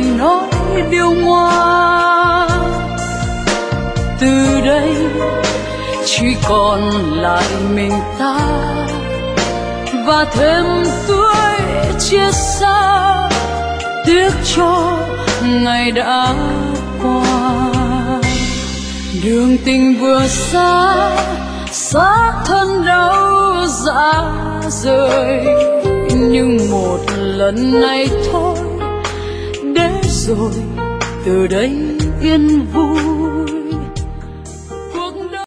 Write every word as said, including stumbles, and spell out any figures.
mình nói điều ngoan. Từ đây chỉ còn lại mình ta và thêm tuổi chia xa, tiếc cho ngày đã qua. Đường tình vừa xa, xác thân đau rã rời, nhưng một lần này thôi, để rồi từ đây yên vui.